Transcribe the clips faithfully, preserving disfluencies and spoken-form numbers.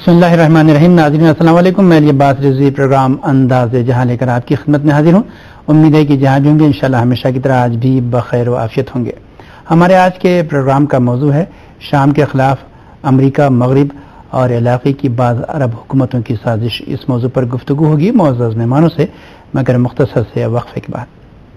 بسم اللہ الرحمن الرحیم. ناظرین السلام علیکم. میں عباس رضوی پروگرام انداز جہاں لے کر آپ کی خدمت میں حاضر ہوں. امید ہے کہ جہاں بھی ہوں گے انشاءاللہ ہمیشہ کی طرح آج بھی بخیر و عافیت ہوں گے. ہمارے آج کے پروگرام کا موضوع ہے شام کے خلاف امریکہ، مغرب اور علاقے کی بعض عرب حکومتوں کی سازش. اس موضوع پر گفتگو ہوگی معزز مہمانوں سے مگر مختصر سے وقفے کے بعد.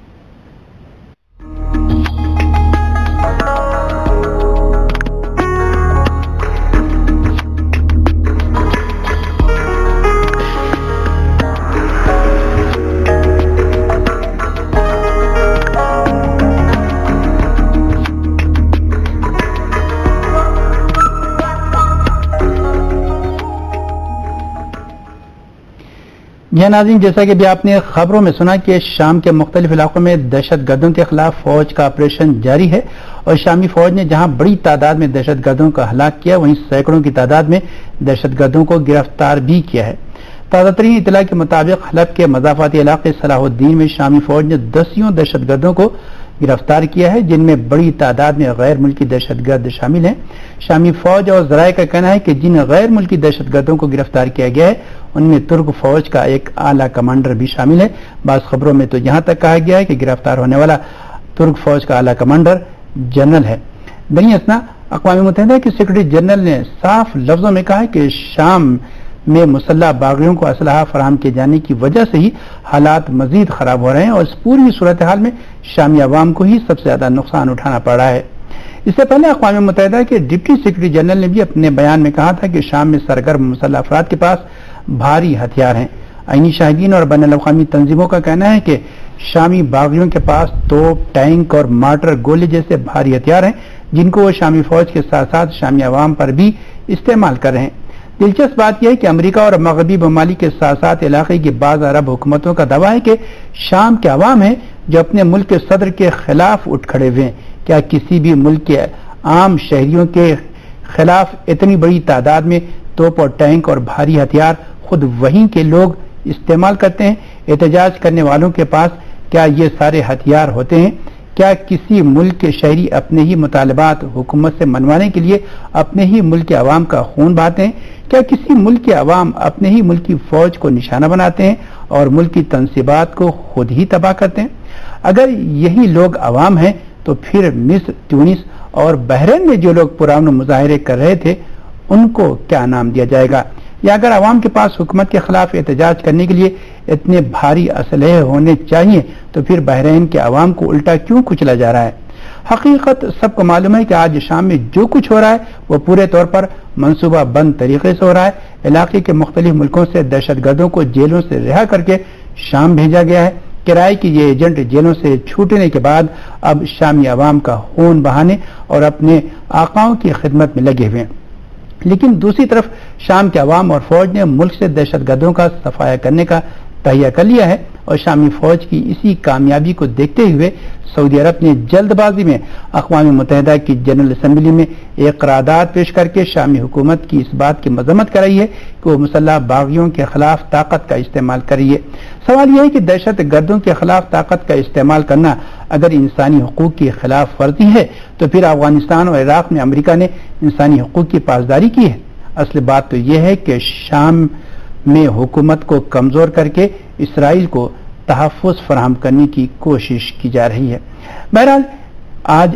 یہ ناظرین، جیسا کہ بھی آپ نے خبروں میں سنا کہ شام کے مختلف علاقوں میں دہشت گردوں کے خلاف فوج کا آپریشن جاری ہے اور شامی فوج نے جہاں بڑی تعداد میں دہشت گردوں کا ہلاک کیا وہیں سینکڑوں کی تعداد میں دہشت گردوں کو گرفتار بھی کیا ہے. تازہ ترین اطلاع کے مطابق حلب کے مضافاتی علاقے صلاح الدین میں شامی فوج نے دسیوں دہشت گردوں کو گرفتار کیا ہے جن میں بڑی تعداد میں غیر ملکی دہشت گرد شامل ہیں. شامی فوج اور ذرائع کا کہنا ہے کہ جن غیر ملکی دہشت گردوں کو گرفتار کیا گیا ہے ان میں ترک فوج کا ایک اعلیٰ کمانڈر بھی شامل ہے. بعض خبروں میں تو یہاں تک کہا گیا ہے کہ گرفتار ہونے والا ترک فوج کا اعلیٰ کمانڈر جنرل ہے. بنی اسنا اقوام متحدہ کے سیکرٹری جنرل نے صاف لفظوں میں کہا کہ شام میں مسلح باغیوں کو اسلحہ فراہم کیے جانے کی وجہ سے ہی حالات مزید خراب ہو رہے ہیں اور اس پوری صورتحال میں شامی عوام کو ہی سب سے زیادہ نقصان اٹھانا پڑ رہا ہے. اس سے پہلے اقوام متحدہ کے ڈپٹی سیکرٹری جنرل نے بھی اپنے بیان میں کہا تھا کہ شام میں سرگرم مسلح افراد کے پاس بھاری ہتھیار ہیں. عینی شاہدین اور بین الاقوامی تنظیموں کا کہنا ہے کہ شامی باغیوں کے پاس توپ، ٹینک اور مارٹر گولے جیسے بھاری ہتھیار ہیں جن کو وہ شامی فوج کے ساتھ ساتھ شامی عوام پر بھی استعمال کر رہے ہیں. دلچسپ بات یہ ہے کہ امریکہ اور مغربی ممالک کے ساتھ ساتھ علاقے کی بعض عرب حکومتوں کا دعویٰ ہے کہ شام کے عوام ہیں جو اپنے ملک کے صدر کے خلاف اٹھ کھڑے ہوئے ہیں. کیا کسی بھی ملک کے عام شہریوں کے خلاف اتنی بڑی تعداد میں توپ اور ٹینک اور بھاری ہتھیار خود وہیں کے لوگ استعمال کرتے ہیں؟ احتجاج کرنے والوں کے پاس کیا یہ سارے ہتھیار ہوتے ہیں؟ کیا کسی ملک کے شہری اپنے ہی مطالبات حکومت سے منوانے کے لیے اپنے ہی ملک کے عوام کا خون بہاتے ہیں؟ کیا کسی ملک کے عوام اپنے ہی ملک کی فوج کو نشانہ بناتے ہیں اور ملک کی تنصیبات کو خود ہی تباہ کرتے ہیں؟ اگر یہی لوگ عوام ہیں تو پھر مصر، تیونس اور بحرین میں جو لوگ پرامن مظاہرے کر رہے تھے ان کو کیا نام دیا جائے گا؟ یا اگر عوام کے پاس حکومت کے خلاف احتجاج کرنے کے لیے اتنے بھاری اسلحے ہونے چاہیے تو پھر بحرین کے عوام کو الٹا کیوں کچلا جا رہا ہے؟ حقیقت سب کو معلوم ہے کہ آج شام میں جو کچھ ہو رہا ہے وہ پورے طور پر منصوبہ بند طریقے سے ہو رہا ہے. علاقے کے مختلف ملکوں سے دہشت گردوں کو جیلوں سے رہا کر کے شام بھیجا گیا ہے. کرائے کی یہ ایجنٹ جیلوں سے چھوٹنے کے بعد اب شامی عوام کا خون بہانے اور اپنے آقاؤں کی خدمت میں لگے ہوئے ہیں. لیکن دوسری طرف شام کے عوام اور فوج نے ملک سے دہشت گردوں کا صفایا کرنے کا تہیہ کر لیا ہے اور شامی فوج کی اسی کامیابی کو دیکھتے ہوئے سعودی عرب نے جلد بازی میں اقوام متحدہ کی جنرل اسمبلی میں ایک قرارداد پیش کر کے شامی حکومت کی اس بات کی مذمت کرائی ہے کہ وہ مسلح باغیوں کے خلاف طاقت کا استعمال کر رہی ہے. سوال یہ ہے کہ دہشت گردوں کے خلاف طاقت کا استعمال کرنا اگر انسانی حقوق کی خلاف ورزی ہے تو پھر افغانستان اور عراق میں امریکہ نے انسانی حقوق کی پاسداری کی ہے. اصل بات تو یہ ہے کہ شام میں حکومت کو کمزور کر کے اسرائیل کو تحفظ فراہم کرنے کی کوشش کی جا رہی ہے. بہرحال آج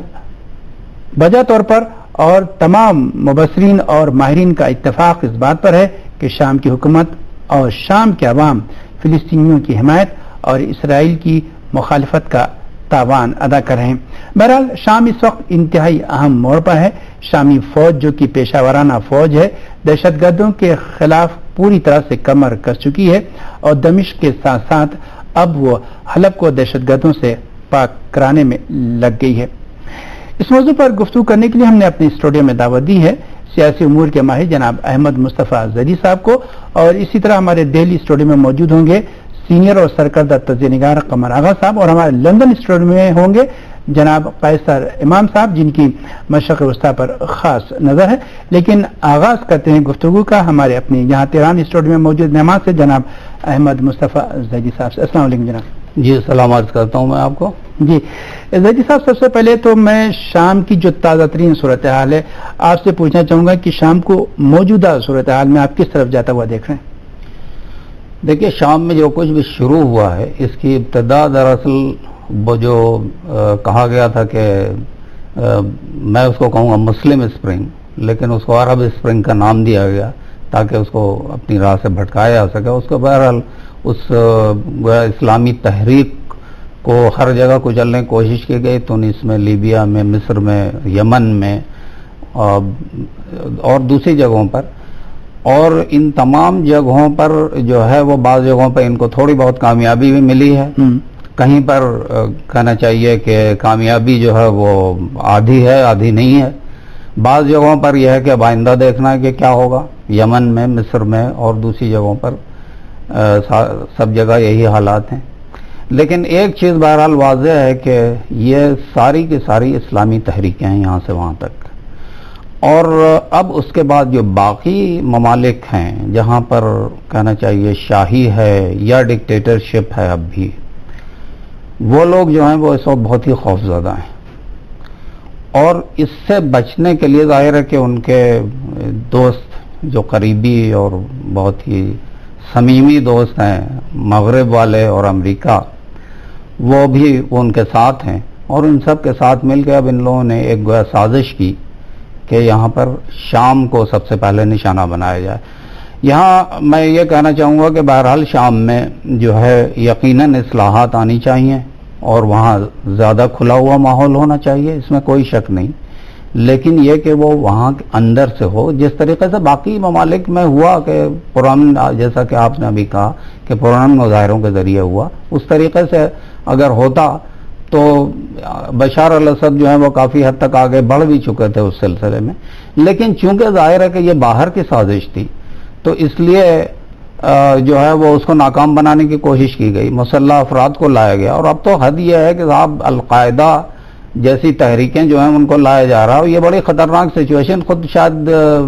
بجا طور پر اور تمام مبصرین اور ماہرین کا اتفاق اس بات پر ہے کہ شام کی حکومت اور شام کے عوام فلسطینیوں کی حمایت اور اسرائیل کی مخالفت کا تاوان ادا کر رہے ہیں. بہرحال شام اس وقت انتہائی اہم موڑ پر ہے. شامی فوج جو کہ پیشہ ورانہ فوج ہے دہشت گردوں کے خلاف پوری طرح سے کمر کس چکی ہے اور دمشق کے ساتھ ساتھ اب وہ حلب کو دہشت گردوں سے پاک کرانے میں لگ گئی ہے. اس موضوع پر گفتگو کرنے کے لیے ہم نے اپنے اسٹوڈیو میں دعوت دی ہے سیاسی امور کے ماہر جناب احمد مصطفیٰ زری صاحب کو اور اسی طرح ہمارے دہلی اسٹوڈیو میں موجود ہوں گے سینئر اور سرکردہ تجزیہ نگار قمر آغا صاحب اور ہمارے لندن اسٹوڈیو میں ہوں گے جناب قیصر امام صاحب جن کی مشرق وسطیٰ پر خاص نظر ہے. لیکن آغاز کرتے ہیں گفتگو کا ہمارے اپنے یہاں تہران اسٹوڈیو میں موجود مہمان سے جناب احمد مصطفیٰ زری صاحب سے. السلام علیکم جناب. جی سلام عرض کرتا ہوں میں آپ کو. جی زیدی صاحب، سب سے پہلے تو میں شام کی جو تازہ ترین صورتحال ہے آپ سے پوچھنا چاہوں گا کہ شام کو موجودہ صورتحال میں آپ کس طرف جاتا ہوا دیکھ رہے ہیں؟ دیکھیے، شام میں جو کچھ بھی شروع ہوا ہے اس کی ابتدا دراصل وہ جو آ, کہا گیا تھا کہ آ, میں اس کو کہوں گا مسلم اسپرنگ، لیکن اس کو عرب اسپرنگ کا نام دیا گیا تاکہ اس کو اپنی راہ سے بھٹکایا جا سکے. اس کو بہرحال اس آ, اسلامی تحریک کو ہر جگہ کچلنے کی کوشش کی گئی، تونس میں، لیبیا میں، مصر میں، یمن میں اور دوسری جگہوں پر. اور ان تمام جگہوں پر جو ہے وہ بعض جگہوں پر ان کو تھوڑی بہت کامیابی بھی ملی ہے. کہیں پر کہنا چاہیے کہ کامیابی جو ہے وہ آدھی ہے، آدھی نہیں ہے. بعض جگہوں پر یہ ہے کہ اب آئندہ دیکھنا ہے کہ کیا ہوگا. یمن میں، مصر میں اور دوسری جگہوں پر سب جگہ یہی حالات ہیں. لیکن ایک چیز بہرحال واضح ہے کہ یہ ساری کی ساری اسلامی تحریکیں ہیں یہاں سے وہاں تک. اور اب اس کے بعد جو باقی ممالک ہیں جہاں پر کہنا چاہیے شاہی ہے یا ڈکٹیٹرشپ ہے، اب بھی وہ لوگ جو ہیں وہ اس وقت بہت ہی خوفزدہ ہیں. اور اس سے بچنے کے لیے ظاہر ہے کہ ان کے دوست جو قریبی اور بہت ہی صمیمی دوست ہیں مغرب والے اور امریکہ، وہ بھی ان کے ساتھ ہیں. اور ان سب کے ساتھ مل کے اب ان لوگوں نے ایک گویا سازش کی کہ یہاں پر شام کو سب سے پہلے نشانہ بنایا جائے. یہاں میں یہ کہنا چاہوں گا کہ بہرحال شام میں جو ہے یقیناً اصلاحات آنی چاہیے اور وہاں زیادہ کھلا ہوا ماحول ہونا چاہیے، اس میں کوئی شک نہیں. لیکن یہ کہ وہ وہاں اندر سے ہو، جس طریقے سے باقی ممالک میں ہوا کہ پرامن، جیسا کہ آپ نے ابھی کہا کہ پرامن مظاہروں کے ذریعے ہوا، اس طریقے سے اگر ہوتا تو بشار الاسد جو ہے وہ کافی حد تک آگے بڑھ بھی چکے تھے اس سلسلے میں. لیکن چونکہ ظاہر ہے کہ یہ باہر کی سازش تھی تو اس لیے جو ہے وہ اس کو ناکام بنانے کی کوشش کی گئی، مسلح افراد کو لایا گیا. اور اب تو حد یہ ہے کہ صاحب القاعدہ جیسی تحریکیں جو ہیں ان کو لایا جا رہا ہے. یہ بڑی خطرناک سچویشن خود شاید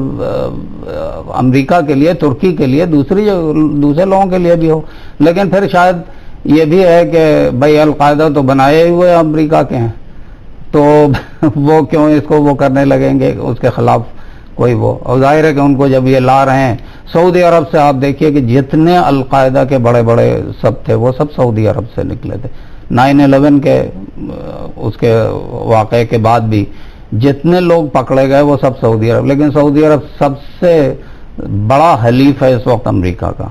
امریکہ کے لیے، ترکی کے لیے، دوسری دوسرے لوگوں کے لیے بھی ہو، لیکن پھر شاید یہ بھی ہے کہ بھائی القاعدہ تو بنائے ہوئے امریکہ کے ہیں، تو وہ کیوں اس کو وہ کرنے لگیں گے اس کے خلاف کوئی وہ. اور ظاہر ہے کہ ان کو جب یہ لا رہے ہیں سعودی عرب سے، آپ دیکھیے کہ جتنے القاعدہ کے بڑے بڑے سب تھے وہ سب سعودی عرب سے نکلے تھے. نائن الیون کے اس کے واقعے کے بعد بھی جتنے لوگ پکڑے گئے وہ سب سعودی عرب. لیکن سعودی عرب سب سے بڑا حلیف ہے اس وقت امریکہ کا،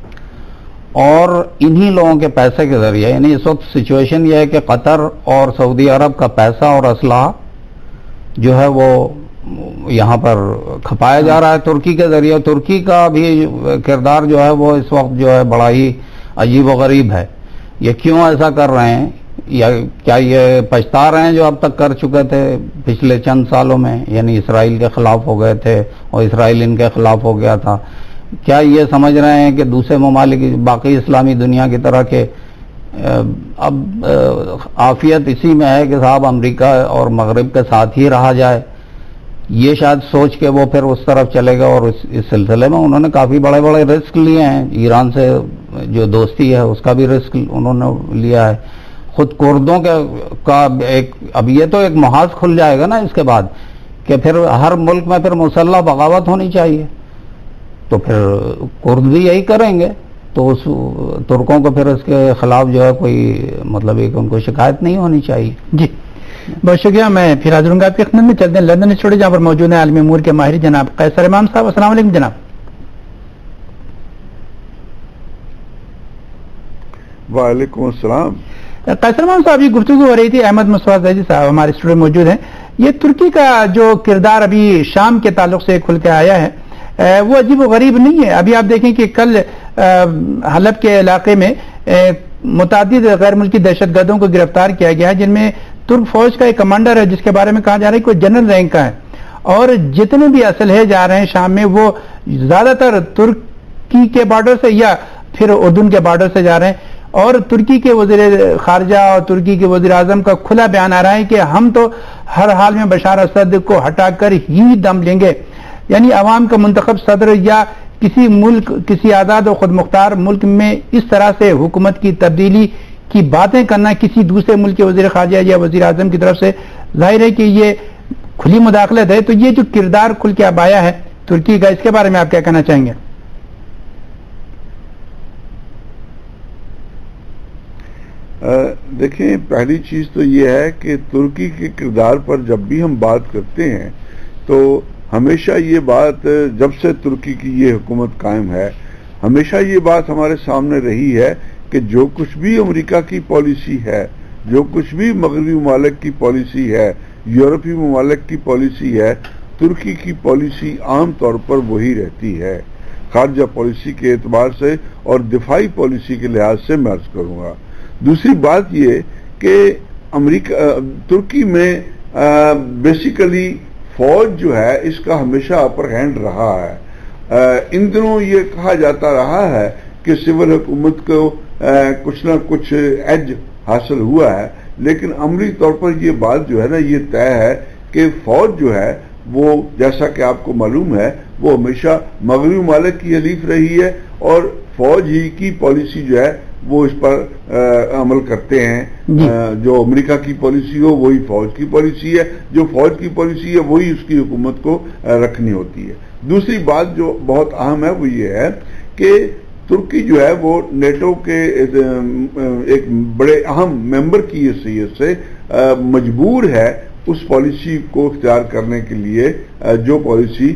اور انہی لوگوں کے پیسے کے ذریعے، یعنی اس وقت سچویشن یہ ہے کہ قطر اور سعودی عرب کا پیسہ اور اسلحہ جو ہے وہ یہاں پر کھپایا جا رہا ہے ترکی کے ذریعے. ترکی کا بھی کردار جو ہے وہ اس وقت جو ہے بڑا ہی عجیب و غریب ہے. یہ کیوں ایسا کر رہے ہیں، یا کیا یہ پچھتا رہے ہیں جو اب تک کر چکے تھے پچھلے چند سالوں میں، یعنی اسرائیل کے خلاف ہو گئے تھے اور اسرائیل ان کے خلاف ہو گیا تھا. کیا یہ سمجھ رہے ہیں کہ دوسرے ممالک باقی اسلامی دنیا کی طرح کے اب عافیت اسی میں ہے کہ صاحب امریکہ اور مغرب کے ساتھ ہی رہا جائے؟ یہ شاید سوچ کے وہ پھر اس طرف چلے گا. اور اس, اس سلسلے میں انہوں نے کافی بڑے بڑے رسک لیے ہیں. ایران سے جو دوستی ہے اس کا بھی رسک انہوں نے لیا ہے. خود کردوں کے کا ایک اب یہ تو ایک محاذ کھل جائے گا نا اس کے بعد کہ پھر ہر ملک میں پھر مسلح بغاوت ہونی چاہیے، تو پھر کرد بھی یہی کریں گے. تو اس ترکوں کو پھر اس کے خلاف جو ہے کوئی مطلب ایک ان کو شکایت نہیں ہونی چاہیے. جی بہت شکریہ. میں پھر حاضر ہوں گا آپ کی خدمت میں. چلتے ہیں لندن اسٹوڈیو جہاں پر موجود ہیں عالمی امور کے ماہر جناب قیصر امام صاحب. السلام علیکم جناب. وعلیکم السلام. قیصر امام صاحب، یہ گفتگو ہو رہی تھی، احمد مصطفیٰ زیدی صاحب ہمارے اسٹوڈیو میں موجود ہیں. یہ ترکی کا جو کردار ابھی شام کے تعلق سے کھل کے آیا ہے وہ عجیب و غریب نہیں ہے. ابھی آپ دیکھیں کہ کل حلب کے علاقے میں متعدد غیر ملکی دہشت گردوں کو گرفتار کیا گیا ہے، جن میں ترک فوج کا ایک کمانڈر ہے جس کے بارے میں کہا جا رہا ہے کہ وہ جنرل رینک کا ہے. اور جتنے بھی اسلحے جا رہے ہیں شام میں وہ زیادہ تر ترکی کے بارڈر سے یا پھر اردن کے بارڈر سے جا رہے ہیں. اور ترکی کے وزیر خارجہ اور ترکی کے وزیر اعظم کا کھلا بیان آ رہا ہے کہ ہم تو ہر حال میں بشار اسد کو ہٹا کر ہی دم لیں گے. یعنی عوام کا منتخب صدر یا کسی ملک، کسی آزاد و خود مختار ملک میں اس طرح سے حکومت کی تبدیلی کی باتیں کرنا کسی دوسرے ملک کے وزیر خارجہ یا وزیر اعظم کی طرف سے ظاہر ہے کہ یہ کھلی مداخلت ہے. تو یہ جو کردار کھل کے اب آیا ہے ترکی کا، اس کے بارے میں آپ کیا کہنا چاہیں گے؟ دیکھیں، پہلی چیز تو یہ ہے کہ ترکی کے کردار پر جب بھی ہم بات کرتے ہیں تو ہمیشہ یہ بات، جب سے ترکی کی یہ حکومت قائم ہے، ہمیشہ یہ بات ہمارے سامنے رہی ہے کہ جو کچھ بھی امریکہ کی پالیسی ہے، جو کچھ بھی مغربی ممالک کی پالیسی ہے، یورپی ممالک کی پالیسی ہے، ترکی کی پالیسی عام طور پر وہی رہتی ہے، خارجہ پالیسی کے اعتبار سے اور دفاعی پالیسی کے لحاظ سے میں عرض کروں گا. دوسری بات یہ کہ امریکہ ترکی میں بیسیکلی فوج جو ہے اس کا ہمیشہ اپر ہینڈ رہا ہے. ان دنوں یہ کہا جاتا رہا ہے کہ سول حکومت کو کچھ نہ کچھ ایج حاصل ہوا ہے، لیکن عملی طور پر یہ بات جو ہے نا یہ طے ہے کہ فوج جو ہے وہ، جیسا کہ آپ کو معلوم ہے، وہ ہمیشہ مغربی ممالک کی حلیف رہی ہے اور فوج ہی کی پالیسی جو ہے وہ اس پر عمل کرتے ہیں. جو امریکہ کی پالیسی ہو وہی فوج کی پالیسی ہے، جو فوج کی پالیسی ہے وہی اس کی حکومت کو رکھنی ہوتی ہے. دوسری بات جو بہت اہم ہے وہ یہ ہے کہ ترکی جو ہے وہ نیٹو کے ایک بڑے اہم ممبر کی حیثیت سے مجبور ہے اس پالیسی کو اختیار کرنے کے لیے جو پالیسی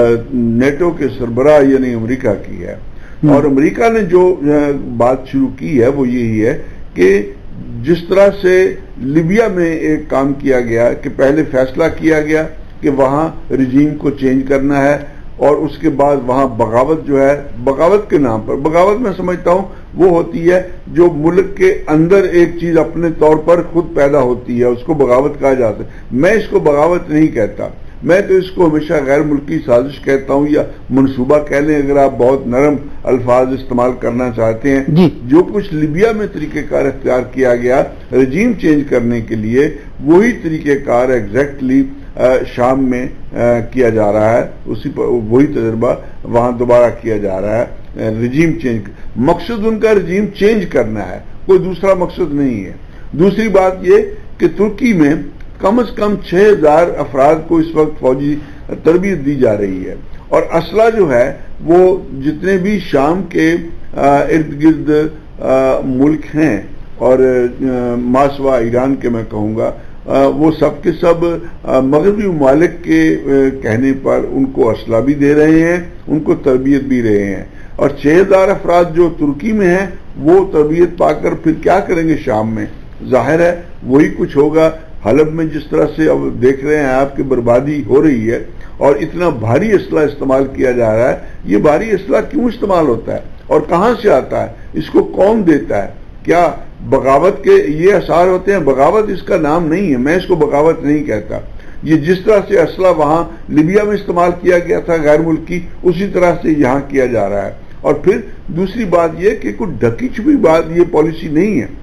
نیٹو کے سربراہ یعنی امریکہ کی ہے. اور امریکہ نے جو بات شروع کی ہے وہ یہی ہے کہ جس طرح سے لیبیا میں ایک کام کیا گیا کہ پہلے فیصلہ کیا گیا کہ وہاں رجیم کو چینج کرنا ہے اور اس کے بعد وہاں بغاوت جو ہے، بغاوت کے نام پر، بغاوت میں سمجھتا ہوں وہ ہوتی ہے جو ملک کے اندر ایک چیز اپنے طور پر خود پیدا ہوتی ہے، اس کو بغاوت کہا جاتا ہے. میں اس کو بغاوت نہیں کہتا، میں تو اس کو ہمیشہ غیر ملکی سازش کہتا ہوں یا منصوبہ کہہ لیں اگر آپ بہت نرم الفاظ استعمال کرنا چاہتے ہیں. جی. جو کچھ لیبیا میں طریقہ کار اختیار کیا گیا رجیم چینج کرنے کے لیے، وہی طریقہ کار ایگزیکٹلی شام میں کیا جا رہا ہے، اسی پر وہی تجربہ وہاں دوبارہ کیا جا رہا ہے. رجیم چینج، مقصد ان کا رجیم چینج کرنا ہے، کوئی دوسرا مقصد نہیں ہے. دوسری بات یہ کہ ترکی میں کم از کم چھ ہزار افراد کو اس وقت فوجی تربیت دی جا رہی ہے اور اسلحہ جو ہے وہ جتنے بھی شام کے ارد گرد ملک ہیں اور ماسوا ایران کے میں کہوں گا وہ سب کے سب مغربی ممالک کے کہنے پر ان کو اسلحہ بھی دے رہے ہیں، ان کو تربیت بھی رہے ہیں. اور چھ ہزار افراد جو ترکی میں ہیں وہ تربیت پا کر پھر کیا کریں گے شام میں؟ ظاہر ہے وہی کچھ ہوگا. حلب میں جس طرح سے اب دیکھ رہے ہیں آپ کی بربادی ہو رہی ہے اور اتنا بھاری اسلحہ استعمال کیا جا رہا ہے، یہ بھاری اسلحہ کیوں استعمال ہوتا ہے اور کہاں سے آتا ہے؟ اس کو کون دیتا ہے؟ کیا بغاوت کے یہ اثار ہوتے ہیں؟ بغاوت اس کا نام نہیں ہے، میں اس کو بغاوت نہیں کہتا. یہ جس طرح سے اسلحہ وہاں لیبیا میں استعمال کیا گیا تھا غیر ملکی، اسی طرح سے یہاں کیا جا رہا ہے. اور پھر دوسری بات یہ کہ کوئی ڈھکی چھپی بات یہ پالیسی نہیں ہے.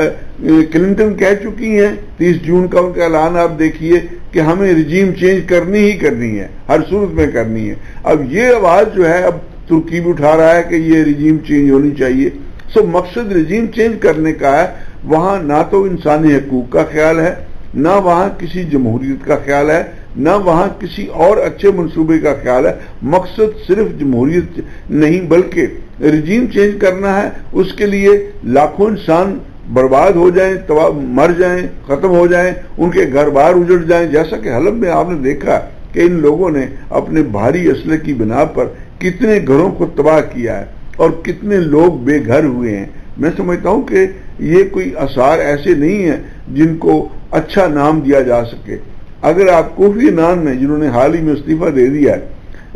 کلنٹن کہہ چکی ہیں، تیس جون کا ان کا اعلان آپ دیکھیے کہ ہمیں رجیم چینج کرنی ہی کرنی ہے، ہر صورت میں کرنی ہے. اب یہ آواز جو ہے اب ترکی بھی اٹھا رہا ہے کہ یہ رجیم چینج ہونی چاہیے. سو مقصد رجیم چینج کرنے کا ہے. وہاں نہ تو انسانی حقوق کا خیال ہے، نہ وہاں کسی جمہوریت کا خیال ہے، نہ وہاں کسی اور اچھے منصوبے کا خیال ہے. مقصد صرف جمہوریت نہیں بلکہ رجیم چینج کرنا ہے. اس کے لیے لاکھوں انسان برباد ہو جائیں، مر جائیں، ختم ہو جائیں، ان کے گھر بار اجڑ جائیں. جیسا کہ حلب میں آپ نے دیکھا کہ ان لوگوں نے اپنے بھاری اسلحے کی بنا پر کتنے گھروں کو تباہ کیا ہے اور کتنے لوگ بے گھر ہوئے ہیں. میں سمجھتا ہوں کہ یہ کوئی آثار ایسے نہیں ہیں جن کو اچھا نام دیا جا سکے. اگر آپ کوفی عنان نے، جنہوں نے حال ہی میں استعفیٰ دے دیا ہے،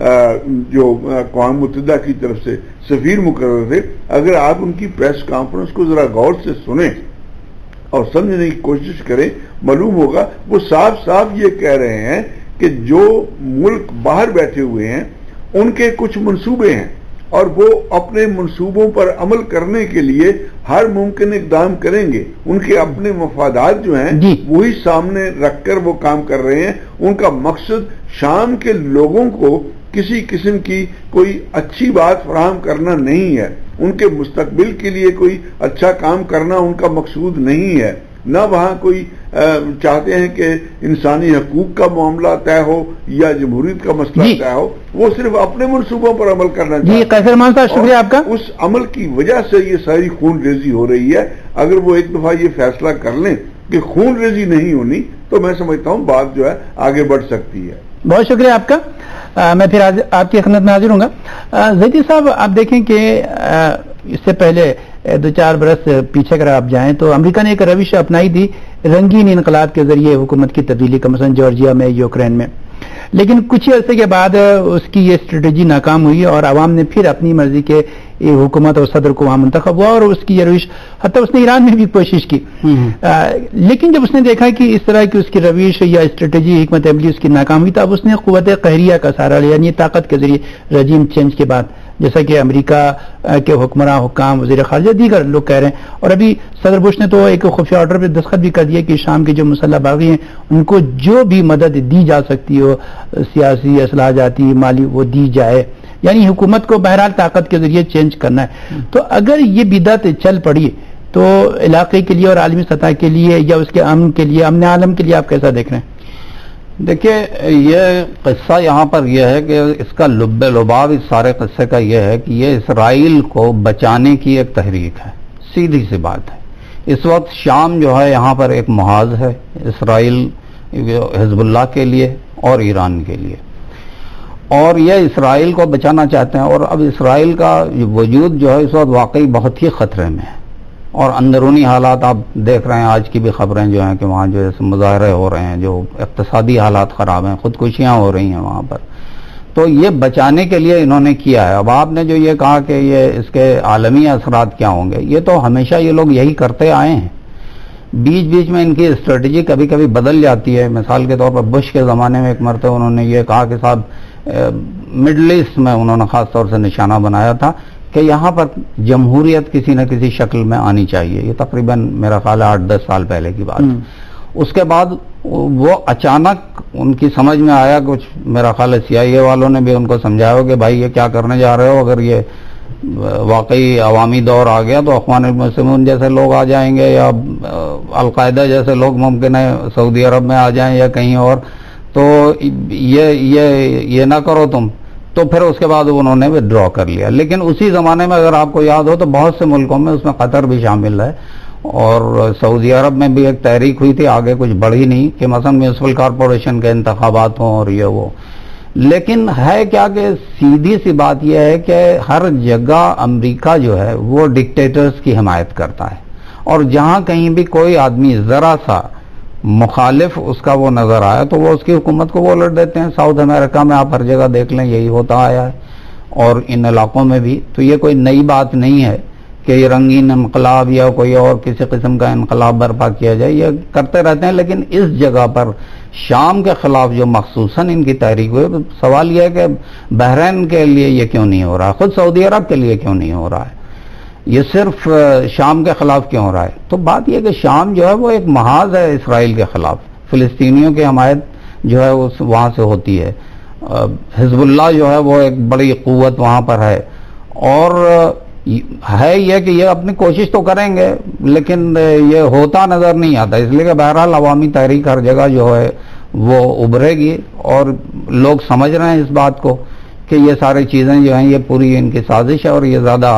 جو اقوام متحدہ کی طرف سے سفیر مقرر تھے، اگر آپ ان کی پریس کانفرنس کو ذرا غور سے سنیں اور سمجھنے کی کوشش کریں، معلوم ہوگا وہ صاف صاف یہ کہہ رہے ہیں کہ جو ملک باہر بیٹھے ہوئے ہیں ان کے کچھ منصوبے ہیں اور وہ اپنے منصوبوں پر عمل کرنے کے لیے ہر ممکن اقدام کریں گے. ان کے اپنے مفادات جو ہیں جی. وہی سامنے رکھ کر وہ کام کر رہے ہیں. ان کا مقصد شام کے لوگوں کو کسی قسم کی کوئی اچھی بات فراہم کرنا نہیں ہے، ان کے مستقبل کے لیے کوئی اچھا کام کرنا ان کا مقصود نہیں ہے، نہ وہاں کوئی چاہتے ہیں کہ انسانی حقوق کا معاملہ طے ہو یا جمہوریت کا مسئلہ جی طے ہو، وہ صرف اپنے منصوبوں پر عمل کرنا چاہتے ہیں۔ جی قیصر مان صاحب شکریہ آپ کا۔ اس عمل کی وجہ سے یہ ساری خون ریزی ہو رہی ہے۔ اگر وہ ایک دفعہ یہ فیصلہ کر لیں کہ خون ریزی نہیں ہونی تو میں سمجھتا ہوں بات جو ہے آگے بڑھ سکتی ہے۔ بہت شکریہ آپ کا۔ آ, میں پھر آپ کی خدمت میں حاضر ہوں گا۔ زیدی صاحب آپ دیکھیں کہ آ, اس سے پہلے دو چار برس پیچھے اگر آپ جائیں تو امریکہ نے ایک روش اپنائی تھی رنگین انقلاب کے ذریعے حکومت کی تبدیلی کا، مثلا جارجیا میں، یوکرین میں، لیکن کچھ عرصے کے بعد اس کی یہ اسٹریٹجی ناکام ہوئی اور عوام نے پھر اپنی مرضی کے حکومت اور صدر کو وہاں منتخب ہوا اور اس کی یہ روش، حتیٰ اس نے ایران میں بھی کوشش کی، لیکن جب اس نے دیکھا کہ اس طرح کی اس کی روش یا اسٹریٹجی حکمت عملی اس کی ناکام ہوئی، تب اس نے قوت قہریہ کا سہارا لیا، یعنی طاقت کے ذریعے رجیم چینج کے بعد، جیسا کہ امریکہ کے حکمراں، حکام، وزیر خارجہ، دیگر لوگ کہہ رہے ہیں۔ اور ابھی صدر بش نے تو ایک خفیہ آرڈر پہ دستخط بھی کر دیا کہ شام کے جو مسلح باغی ہیں ان کو جو بھی مدد دی جا سکتی ہو، سیاسی، اصلاح جاتی، مالی، وہ دی جائے، یعنی حکومت کو بہرحال طاقت کے ذریعے چینج کرنا ہے۔ تو اگر یہ بدعت چل پڑی تو علاقے کے لیے اور عالمی سطح کے لیے یا اس کے امن کے لیے، امن عالم کے لیے آپ کیسا دیکھ رہے ہیں؟ دیکھیے یہ قصہ یہاں پر یہ ہے کہ اس کا لب لباب اس سارے قصے کا یہ ہے کہ یہ اسرائیل کو بچانے کی ایک تحریک ہے، سیدھی سی بات ہے۔ اس وقت شام جو ہے یہاں پر ایک محاذ ہے اسرائیل، حزب اللہ کے لیے اور ایران کے لیے، اور یہ اسرائیل کو بچانا چاہتے ہیں۔ اور اب اسرائیل کا وجود جو ہے اس وقت واقعی بہت ہی خطرے میں ہے، اور اندرونی حالات آپ دیکھ رہے ہیں، آج کی بھی خبریں جو ہیں کہ وہاں جو ہے مظاہرے ہو رہے ہیں، جو اقتصادی حالات خراب ہیں، خودکشیاں ہو رہی ہیں وہاں پر، تو یہ بچانے کے لیے انہوں نے کیا ہے۔ اب آپ نے جو یہ کہا کہ یہ اس کے عالمی اثرات کیا ہوں گے، یہ تو ہمیشہ یہ لوگ یہی کرتے آئے ہیں، بیچ بیچ میں ان کی اسٹریٹجی کبھی کبھی بدل جاتی ہے۔ مثال کے طور پر بش کے زمانے میں ایک مرتبہ انہوں نے یہ کہا کہ صاحب مڈل ایسٹ میں انہوں نے خاص طور سے نشانہ بنایا تھا کہ یہاں پر جمہوریت کسی نہ کسی شکل میں آنی چاہیے، یہ تقریباً میرا خیال ہے آٹھ دس سال پہلے کی بات۔ اس کے بعد وہ اچانک ان کی سمجھ میں آیا، کچھ میرا خیال ہے سی آئی اے والوں نے بھی ان کو سمجھایا کہ بھائی یہ کیا کرنے جا رہے ہو، اگر یہ واقعی عوامی دور آ گیا تو اخوان المسلمون جیسے لوگ آ جائیں گے، یا القاعدہ جیسے لوگ ممکن ہے سعودی عرب میں آ جائیں یا کہیں اور، تو یہ یہ یہ نہ کرو تم۔ تو پھر اس کے بعد انہوں نے ودرا کر لیا۔ لیکن اسی زمانے میں اگر آپ کو یاد ہو تو بہت سے ملکوں میں، اس میں قطر بھی شامل ہے، اور سعودی عرب میں بھی ایک تحریک ہوئی تھی، آگے کچھ بڑھی نہیں، کہ مثلا میونسپل کارپوریشن کے انتخابات ہوں اور یہ وہ۔ لیکن ہے کیا کہ سیدھی سی بات یہ ہے کہ ہر جگہ امریکہ جو ہے وہ ڈکٹیٹرز کی حمایت کرتا ہے، اور جہاں کہیں بھی کوئی آدمی ذرا سا مخالف اس کا وہ نظر آیا تو وہ اس کی حکومت کو وہ الٹ دیتے ہیں۔ ساؤتھ امریکہ میں آپ ہر جگہ دیکھ لیں یہی ہوتا آیا ہے، اور ان علاقوں میں بھی۔ تو یہ کوئی نئی بات نہیں ہے کہ یہ رنگین انقلاب یا کوئی اور کسی قسم کا انقلاب برپا کیا جائے، یہ کرتے رہتے ہیں۔ لیکن اس جگہ پر شام کے خلاف جو مخصوصاً ان کی تحریک ہوئی، سوال یہ ہے کہ بحرین کے لیے یہ کیوں نہیں ہو رہا، خود سعودی عرب کے لیے کیوں نہیں ہو رہا ہے، یہ صرف شام کے خلاف کیوں ہو رہا ہے؟ تو بات یہ کہ شام جو ہے وہ ایک محاذ ہے اسرائیل کے خلاف، فلسطینیوں کی حمایت جو ہے اس وہاں سے ہوتی ہے، حزب اللہ جو ہے وہ ایک بڑی قوت وہاں پر ہے، اور ہے یہ کہ یہ اپنی کوشش تو کریں گے لیکن یہ ہوتا نظر نہیں آتا، اس لیے کہ بہرحال عوامی تحریک ہر جگہ جو ہے وہ ابھرے گی، اور لوگ سمجھ رہے ہیں اس بات کو کہ یہ ساری چیزیں جو ہیں یہ پوری ان کی سازش ہے، اور یہ زیادہ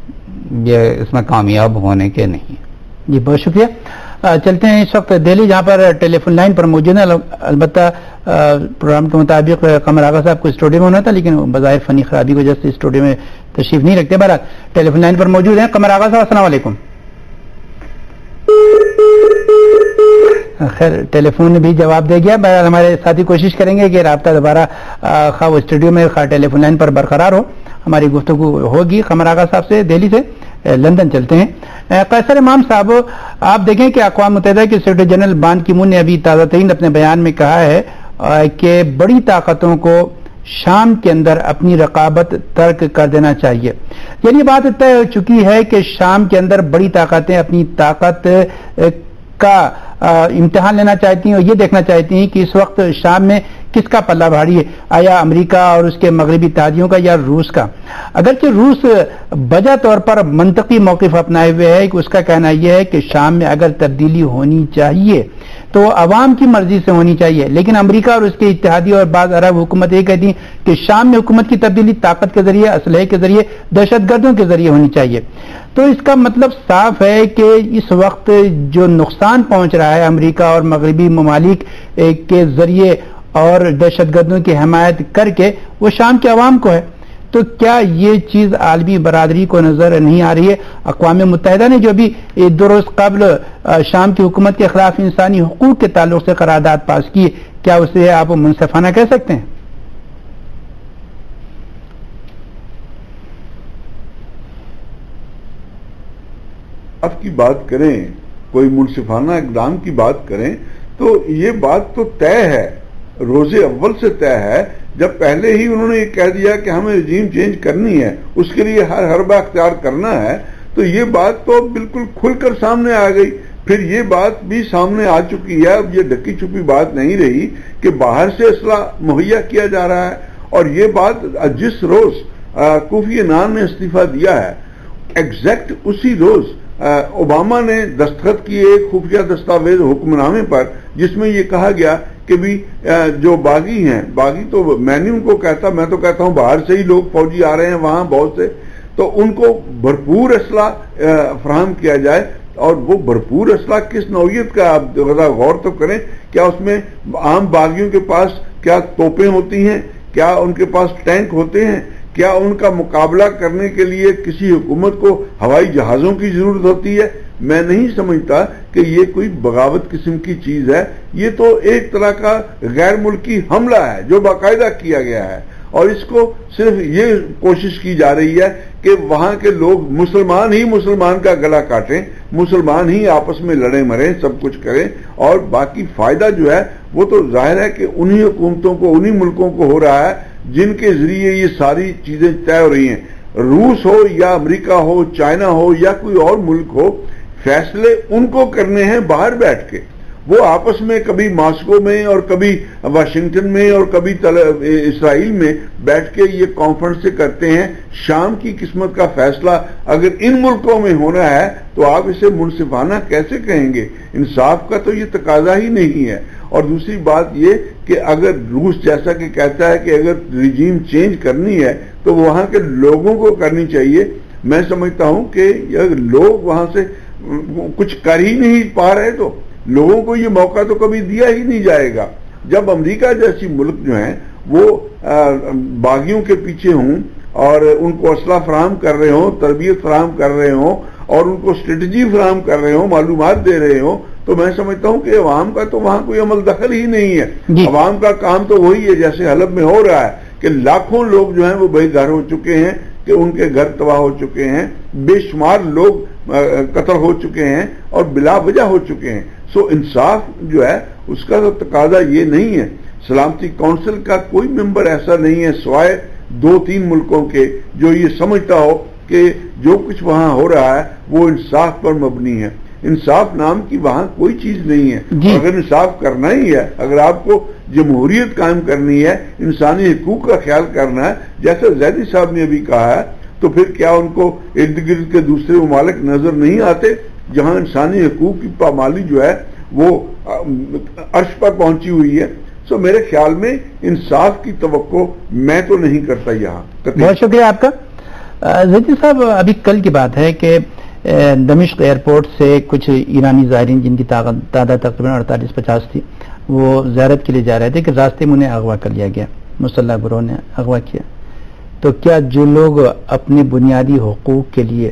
یہ اس میں کامیاب ہونے کے نہیں۔ جی بہت شکریہ۔ چلتے ہیں اس وقت دہلی، جہاں پر ٹیلی فون لائن پر موجود ہیں۔ البتہ پروگرام کے مطابق قمر آغا صاحب کو اسٹوڈیو میں ہونا تھا، لیکن بظاہر فنی خرابی کی وجہ سے اسٹوڈیو میں تشریف نہیں رکھتے۔ بہرحال ٹیلی فون لائن پر موجود ہیں قمر آغا صاحب، السلام علیکم۔ خیر ٹیلی فون نے بھی جواب دے گیا۔ بہرحال ہمارے ساتھی کوشش کریں گے کہ رابطہ دوبارہ خواہ وہ اسٹوڈیو میں خواہ ٹیلی فون لائن پر برقرار ہو، ہماری گفتگو ہوگی قمر آغا صاحب سے۔ دہلی سے لندن چلتے ہیں۔ قیصر امام صاحب، آپ دیکھیں کہ اقوام متحدہ کے سیکرٹری جنرل بان کی مون نے ابھی تازہ ترین اپنے بیان میں کہا ہے کہ بڑی طاقتوں کو شام کے اندر اپنی رقابت ترک کر دینا چاہیے۔ یعنی بات طے ہو چکی ہے کہ شام کے اندر بڑی طاقتیں اپنی طاقت کا امتحان لینا چاہتی ہیں اور یہ دیکھنا چاہتی ہیں کہ اس وقت شام میں کس کا پلہ بھاری ہے، آیا امریکہ اور اس کے مغربی اتحادیوں کا یا روس کا؟ اگرچہ روس بجا طور پر منطقی موقف اپنائے ہوئے ہے کہ اس کا کہنا یہ ہے کہ شام میں اگر تبدیلی ہونی چاہیے تو عوام کی مرضی سے ہونی چاہیے، لیکن امریکہ اور اس کے اتحادی اور بعض عرب حکومت یہ کہتی ہیں کہ شام میں حکومت کی تبدیلی طاقت کے ذریعے، اسلحے کے ذریعے، دہشت گردوں کے ذریعے ہونی چاہیے۔ تو اس کا مطلب صاف ہے کہ اس وقت جو نقصان پہنچ رہا ہے امریکہ اور مغربی ممالک کے ذریعے اور دہشت گردوں کی حمایت کر کے، وہ شام کے عوام کو ہے۔ تو کیا یہ چیز عالمی برادری کو نظر نہیں آ رہی ہے؟ اقوام متحدہ نے جو بھی دو روز قبل شام کی حکومت کے خلاف انسانی حقوق کے تعلق سے قرارداد پاس کی، کیا اسے آپ منصفانہ کہہ سکتے ہیں؟ اب کی بات کریں، کوئی منصفانہ اقدام کی بات کریں تو یہ بات تو طے ہے، روز اول سے طے ہے، جب پہلے ہی انہوں نے یہ کہہ دیا کہ ہمیں رجیم چینج کرنی ہے، اس کے لیے ہر حربہ اختیار کرنا ہے، تو یہ بات تو بالکل کھل کر سامنے آ گئی۔ پھر یہ بات بھی سامنے آ چکی ہے، اب یہ ڈکی چھپی بات نہیں رہی کہ باہر سے اسلحہ مہیا کیا جا رہا ہے۔ اور یہ بات جس روز کوفی عنان نے استعفیٰ دیا ہے، ایگزیکٹ اسی روز اوباما نے دستخط کیے ایک خفیہ دستاویز حکم نامے پر، جس میں یہ کہا گیا کہ بھی جو باغی ہیں، باغی تو میں نہیں ان کو کہتا، میں تو کہتا ہوں باہر سے ہی لوگ فوجی آ رہے ہیں وہاں بہت سے، تو ان کو بھرپور اسلحہ فراہم کیا جائے۔ اور وہ بھرپور اسلحہ کس نوعیت کا، آپ ذرا غور تو کریں، کیا اس میں عام باغیوں کے پاس کیا توپیں ہوتی ہیں، کیا ان کے پاس ٹینک ہوتے ہیں، کیا ان کا مقابلہ کرنے کے لیے کسی حکومت کو ہوائی جہازوں کی ضرورت ہوتی ہے؟ میں نہیں سمجھتا کہ یہ کوئی بغاوت قسم کی چیز ہے، یہ تو ایک طرح کا غیر ملکی حملہ ہے جو باقاعدہ کیا گیا ہے، اور اس کو صرف یہ کوشش کی جا رہی ہے کہ وہاں کے لوگ مسلمان ہی مسلمان کا گلا کاٹیں، مسلمان ہی آپس میں لڑیں مریں، سب کچھ کریں، اور باقی فائدہ جو ہے وہ تو ظاہر ہے کہ انہی حکومتوں کو، انہی ملکوں کو ہو رہا ہے جن کے ذریعے یہ ساری چیزیں طے ہو رہی ہیں۔ روس ہو یا امریکہ ہو، چائنا ہو یا کوئی اور ملک ہو، فیصلے ان کو کرنے ہیں باہر بیٹھ کے۔ وہ آپس میں کبھی ماسکو میں اور کبھی واشنگٹن میں اور کبھی اسرائیل میں بیٹھ کے یہ کانفرنس کرتے ہیں۔ شام کی قسمت کا فیصلہ اگر ان ملکوں میں ہونا ہے تو آپ اسے منصفانہ کیسے کہیں گے؟ انصاف کا تو یہ تقاضا ہی نہیں ہے۔ اور دوسری بات یہ کہ اگر روس جیسا کہ کہتا ہے کہ اگر رجیم چینج کرنی ہے تو وہاں کے لوگوں کو کرنی چاہیے۔ میں سمجھتا ہوں کہ اگر لوگ وہاں سے کچھ کر ہی نہیں پا رہے تو لوگوں کو یہ موقع تو کبھی دیا ہی نہیں جائے گا۔ جب امریکہ جیسی ملک جو ہیں وہ باغیوں کے پیچھے ہوں اور ان کو اسلحہ فراہم کر رہے ہوں، تربیت فراہم کر رہے ہوں اور ان کو اسٹریٹجی فراہم کر رہے ہوں، معلومات دے رہے ہوں، تو میں سمجھتا ہوں کہ عوام کا تو وہاں کوئی عمل دخل ہی نہیں ہے۔ عوام کا کام تو وہی ہے جیسے حلب میں ہو رہا ہے کہ لاکھوں لوگ جو ہیں وہ بے گھر ہو چکے ہیں، کہ ان کے گھر تباہ ہو چکے ہیں، بے شمار لوگ قتل ہو چکے ہیں اور بلا وجہ ہو چکے ہیں۔ سو انصاف جو ہے اس کا تو تقاضا یہ نہیں ہے۔ سلامتی کونسل کا کوئی ممبر ایسا نہیں ہے سوائے دو تین ملکوں کے جو یہ سمجھتا ہو کہ جو کچھ وہاں ہو رہا ہے وہ انصاف پر مبنی ہے۔ انصاف نام کی وہاں کوئی چیز نہیں ہے۔ اگر انصاف کرنا ہی ہے، اگر آپ کو جمہوریت قائم کرنی ہے، انسانی حقوق کا خیال کرنا ہے، جیسا زیدی صاحب نے ابھی کہا ہے، تو پھر کیا ان کو ارد گرد کے دوسرے ممالک نظر نہیں آتے جہاں انسانی حقوق کی پامالی جو ہے وہ عرش پر پہنچی ہوئی ہے؟ سو میرے خیال میں انصاف کی توقع میں تو نہیں کرتا یہاں۔ بہت شکریہ آپ کا۔ زیدی صاحب، ابھی کل کی بات ہے کہ دمشق ایئرپورٹ سے کچھ ایرانی زائرین جن کی تعداد تقریباً اڑتالیس پچاس تھی، وہ زیارت کے لیے جا رہے تھے کہ راستے میں انہیں اغوا کر لیا گیا، مسلح گروہ نے اغوا کیا۔ تو کیا جو لوگ اپنے بنیادی حقوق کے لیے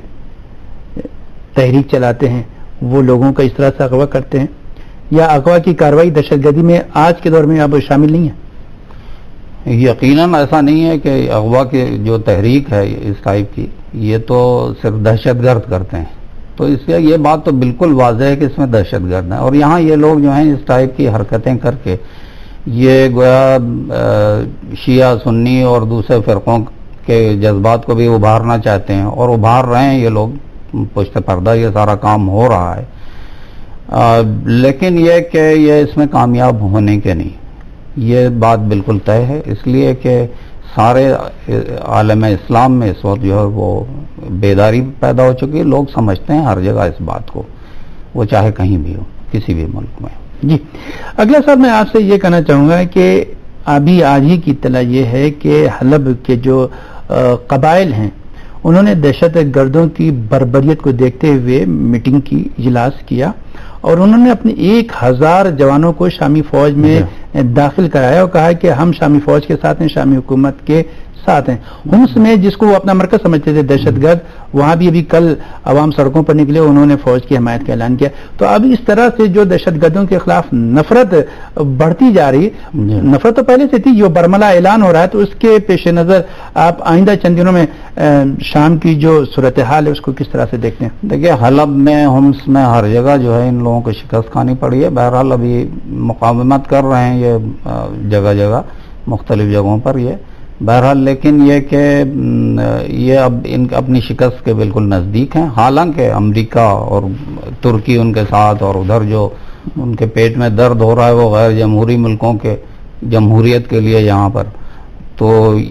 تحریک چلاتے ہیں وہ لوگوں کا اس طرح سے اغوا کرتے ہیں، یا اغوا کی کارروائی دہشت گردی میں آج کے دور میں اب شامل نہیں ہے؟ یقیناً ایسا نہیں ہے کہ اغوا کی جو تحریک ہے اس ٹائپ کی یہ تو صرف دہشت گرد کرتے ہیں، تو اس سے یہ بات تو بالکل واضح ہے کہ اس میں دہشت گرد ہے۔ اور یہاں یہ لوگ جو ہیں اس ٹائپ کی حرکتیں کر کے یہ گویا شیعہ سنی اور دوسرے فرقوں کے جذبات کو بھی ابھارنا چاہتے ہیں، اور ابھار رہے ہیں یہ لوگ، پشت پردہ یہ سارا کام ہو رہا ہے۔ آ, لیکن یہ کہ یہ اس میں کامیاب ہونے کے نہیں، یہ بات بالکل طے ہے، اس لیے کہ سارے عالم اسلام میں اس وقت جو ہے وہ بیداری پیدا ہو چکی ہے، لوگ سمجھتے ہیں ہر جگہ اس بات کو، وہ چاہے کہیں بھی ہو، کسی بھی ملک میں۔ جی اگلا سوال میں آپ سے یہ کہنا چاہوں گا کہ ابھی آج ہی کی اطلاع یہ ہے کہ حلب کے جو قبائل ہیں انہوں نے دہشت گردوں کی بربریت کو دیکھتے ہوئے میٹنگ کی، اجلاس کیا، اور انہوں نے اپنے ایک ہزار جوانوں کو شامی فوج میں داخل کرایا اور کہا کہ ہم شامی فوج کے ساتھ ہیں، شامی حکومت کے ساتھ ہیں۔ حمص میں جس کو وہ اپنا مرکز سمجھتے تھے دہشت گرد، وہاں بھی ابھی کل عوام سڑکوں پر نکلے، انہوں نے فوج کی حمایت کا اعلان کیا۔ تو اب اس طرح سے جو دہشت گردوں کے خلاف نفرت بڑھتی جا رہی، نفرت تو پہلے سے تھی، جو برملا اعلان ہو رہا ہے، تو اس کے پیش نظر آپ آئندہ چند دنوں میں شام کی جو صورتحال ہے اس کو کس طرح سے دیکھتے ہیں؟ دیکھیے حلب میں، حمص میں، ہر جگہ جو ہے ان لوگوں کو شکست کھانی پڑی ہے۔ بہرحال ابھی مقاومت کر رہے ہیں یہ جگہ جگہ مختلف جگہوں پر یہ، بہرحال لیکن یہ کہ یہ اب ان اپنی شکست کے بالکل نزدیک ہیں، حالانکہ امریکہ اور ترکی ان کے ساتھ، اور ادھر جو ان کے پیٹ میں درد ہو رہا ہے وہ غیر جمہوری ملکوں کے جمہوریت کے لیے یہاں پر، تو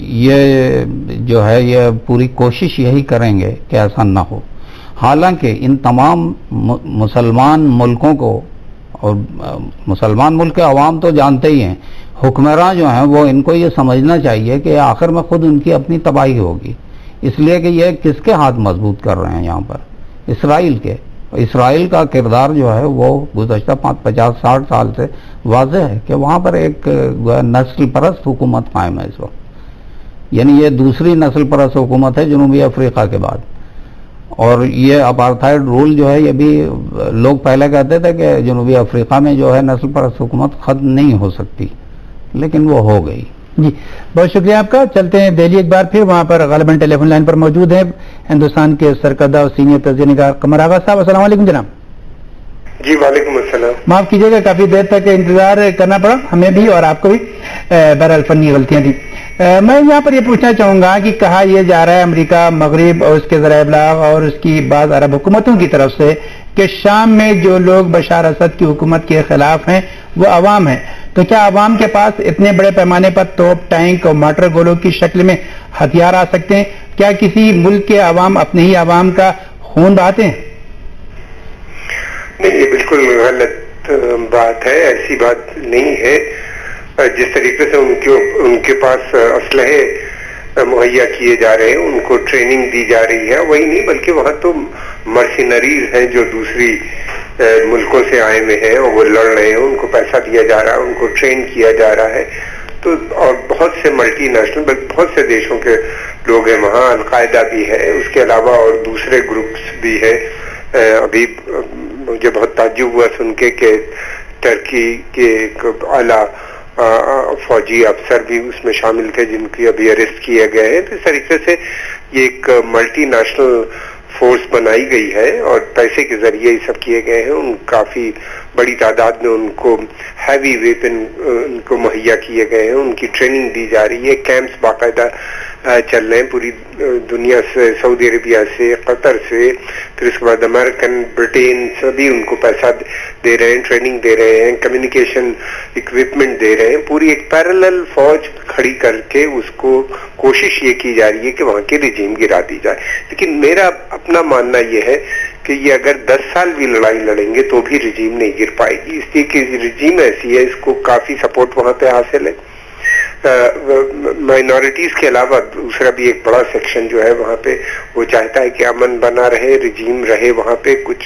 یہ جو ہے یہ پوری کوشش یہی کریں گے کہ ایسا نہ ہو۔ حالانکہ ان تمام مسلمان ملکوں کو، اور مسلمان ملک کے عوام تو جانتے ہی ہیں، حکمراں جو ہیں وہ ان کو یہ سمجھنا چاہیے کہ آخر میں خود ان کی اپنی تباہی ہوگی، اس لیے کہ یہ کس کے ہاتھ مضبوط کر رہے ہیں یہاں پر؟ اسرائیل کے۔ اسرائیل کا کردار جو ہے وہ گزشتہ پانچ پچاس ساٹھ سال سے واضح ہے کہ وہاں پر ایک نسل پرست حکومت قائم ہے اس وقت، یعنی یہ دوسری نسل پرست حکومت ہے جنوبی افریقہ کے بعد، اور یہ اپارتھائڈ رول جو ہے یہ بھی لوگ پہلے کہتے تھے کہ جنوبی افریقہ میں جو ہے نسل پرست حکومت ختم نہیں ہو سکتی، لیکن وہ ہو گئی۔ جی بہت شکریہ آپ کا۔ چلتے ہیں دہلی ایک بار پھر، وہاں پر غالباً ٹیلی فون لائن پر موجود ہیں ہندوستان کے سرکردہ اور سینئر تجزیہ نگار قمر آغا صاحب۔ السلام علیکم جناب۔ جی وعلیکم السلام۔ معاف کیجیے گا کافی دیر تک انتظار کرنا پڑا ہمیں بھی اور آپ کو بھی، بہرحال فنی غلطیاں تھیں۔ میں یہاں پر یہ پوچھنا چاہوں گا کہ کہا یہ جا رہا ہے امریکہ، مغرب اور اس کے ذرائع ابلاغ اور اس کی بعض عرب حکومتوں کی طرف سے کہ شام میں جو لوگ بشار اسد کی حکومت کے خلاف ہیں وہ عوام ہیں، تو کیا عوام کے پاس اتنے بڑے پیمانے پر توپ، ٹینک اور موٹر گولوں کی شکل میں ہتھیار آ سکتے ہیں؟ کیا کسی ملک کے عوام اپنے ہی عوام کا خون بہاتے ہیں؟ نہیں، یہ بالکل غلط بات ہے، ایسی بات نہیں ہے۔ جس طریقے سے ان کے ان کے پاس اسلحے مہیا کیے جا رہے ہیں، ان کو ٹریننگ دی جا رہی ہے، وہی نہیں بلکہ وہاں تو مرسینریز ہیں جو دوسری ملکوں سے آئے ہوئے ہیں اور وہ لڑ رہے ہیں، ان کو پیسہ دیا جا رہا ہے، ان کو ٹرین کیا جا رہا ہے، تو اور بہت سے ملٹی نیشنل بہت سے دیشوں کے لوگ ہیں وہاں، القاعدہ بھی ہے، اس کے علاوہ اور دوسرے گروپس بھی ہے۔ ابھی مجھے بہت تعجب ہوا سن کے کہ ٹرکی کے اعلیٰ فوجی افسر بھی اس میں شامل تھے جن کی ابھی اریسٹ کیے گئے ہیں۔ تو اس طریقے سے یہ ایک ملٹی نیشنل فورس بنائی گئی ہے اور پیسے کے ذریعے یہ سب کیے گئے ہیں۔ ان کافی بڑی تعداد میں ان کو ہیوی ویپن ان کو مہیا کیے گئے ہیں، ان کی ٹریننگ دی جا رہی ہے، کیمپس باقاعدہ چل رہے ہیں پوری دنیا سے، سعودی عربیہ سے، قطر سے، پھر اس کے بعد امریکن، برٹین، سبھی ان کو پیسہ دے رہے ہیں، ٹریننگ دے رہے ہیں، کمیونیکیشن اکوپمنٹ دے رہے ہیں، پوری ایک پیرالل فوج کھڑی کر کے اس کو کوشش یہ کی جا رہی ہے کہ وہاں کی رجیم گرا دی جائے۔ لیکن میرا اپنا ماننا یہ ہے کہ یہ اگر دس سال بھی لڑائی لڑیں گے تو بھی رجیم نہیں گر پائے گی، اس لیے کہ رجیم ایسی ہے، اس کو کافی سپورٹ وہاں پہ حاصل ہے۔ مائنورٹیز کے علاوہ دوسرا بھی ایک بڑا سیکشن جو ہے وہاں پہ وہ چاہتا ہے کہ امن بنا رہے، رجیم رہے وہاں پہ، کچھ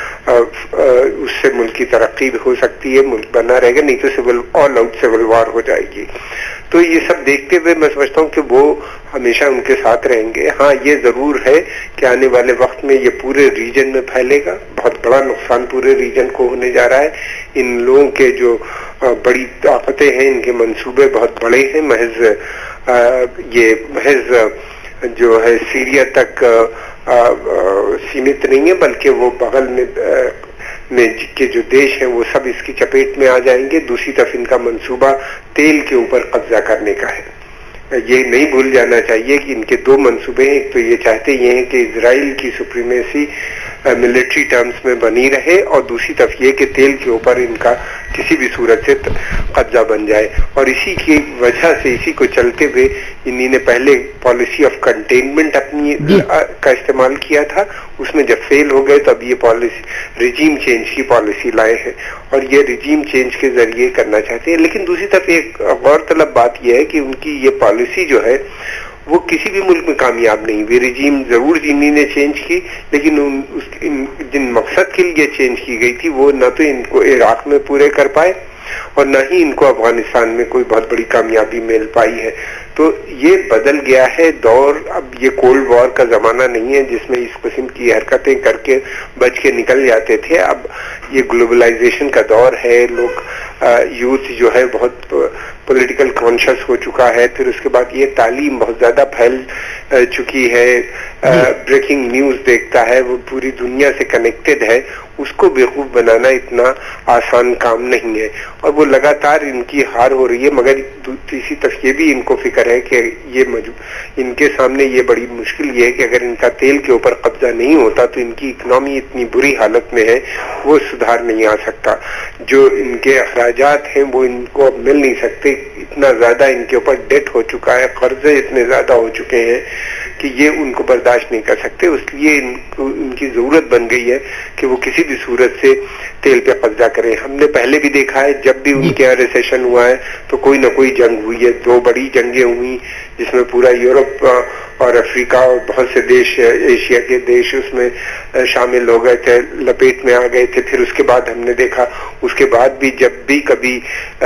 اس سے ملک کی ترقی بھی ہو سکتی ہے، ملک بنا رہے گا، نہیں تو civil all out civil war ہو جائے گی۔ تو یہ سب دیکھتے ہوئے میں سمجھتا ہوں کہ وہ ہمیشہ ان کے ساتھ رہیں گے۔ ہاں یہ ضرور ہے کہ آنے والے وقت میں یہ پورے ریجن میں پھیلے گا، بہت بڑا نقصان پورے ریجن کو ہونے جا رہا ہے۔ ان لوگوں کے جو بڑی طاقتیں ہیں، ان کے منصوبے بہت بڑے ہیں، محض یہ محض جو ہے سیریا تک سیمت نہیں ہے، بلکہ وہ بغل میں میں کے جو دیش ہیں وہ سب اس کی چپیٹ میں آ جائیں گے۔ دوسری طرف ان کا منصوبہ تیل کے اوپر قبضہ کرنے کا ہے۔ یہ نہیں بھول جانا چاہیے کہ ان کے دو منصوبے ہیں، ایک تو یہ چاہتے یہ ہیں کہ اسرائیل کی سپریمیسی ملٹری ٹرمز میں بنی رہے، اور دوسری طرف یہ کہ تیل کے اوپر ان کا کسی بھی صورت سے قبضہ بن جائے. اور اسی کی وجہ سے، اسی کو چلتے ہوئے انہی نے پہلے پالیسی آف کنٹینمنٹ اپنی کا استعمال کیا تھا، اس میں جب فیل ہو گئے تو اب یہ پالیسی ریجیم چینج کی پالیسی لائے ہیں، اور یہ ریجیم چینج کے ذریعے کرنا چاہتے ہیں. لیکن دوسری طرف ایک غور طلب بات یہ ہے کہ ان کی یہ پالیسی جو ہے وہ کسی بھی ملک میں کامیاب نہیں ہوئی. ریجیم ضرور انہی نے چینج کی، لیکن ان, اس ان جن مقصد کے لیے چینج کی گئی تھی وہ نہ تو ان کو عراق میں پورے کر پائے اور نہ ہی ان کو افغانستان میں کوئی بہت بڑی کامیابی مل پائی ہے. تو یہ بدل گیا ہے دور. اب یہ کولڈ وار کا زمانہ نہیں ہے جس میں اس قسم کی حرکتیں کر کے بچ کے نکل جاتے تھے. اب یہ گلوبلائزیشن کا دور ہے. لوگ یوتھ جو ہے بہت پولیٹیکل کانشیس ہو چکا ہے. پھر اس کے بعد یہ تعلیم بہت زیادہ پھیل چکی ہے. بریکنگ نیوز دیکھتا ہے، وہ پوری دنیا سے کنیکٹڈ ہے. اس کو بیوقوف بنانا اتنا آسان کام نہیں ہے، اور وہ لگاتار ان کی ہار ہو رہی ہے. مگر تیسری طرف یہ بھی ان کو فکر ہے کہ یہ ان کے سامنے یہ بڑی مشکل یہ ہے کہ اگر ان کا تیل کے اوپر قبضہ نہیں ہوتا تو ان کی اکنامی اتنی بری حالت میں ہے وہ سدھار نہیں آ سکتا. جو ان کے اخراجات ہیں وہ ان کو اب مل نہیں سکتے. اتنا زیادہ ان کے اوپر ڈیٹ ہو چکا ہے، قرضے اتنے زیادہ ہو چکے ہیں کہ یہ ان کو برداشت نہیں کر سکتے. اس لیے ان کو ان کی ضرورت بن گئی ہے کہ وہ کسی بھی صورت سے تیل پہ قبضہ کریں. ہم نے پہلے بھی دیکھا ہے جب بھی ان کے یہاں ریسیشن ہوا ہے تو کوئی نہ کوئی جنگ ہوئی ہے. دو بڑی جنگیں ہوئی جس میں پورا یورپ اور افریقہ اور بہت سے دیش، ایشیا کے دیش اس میں شامل ہو گئے تھے، لپیٹ میں آ گئے تھے. پھر اس کے بعد ہم نے دیکھا اس کے بعد بھی جب بھی کبھی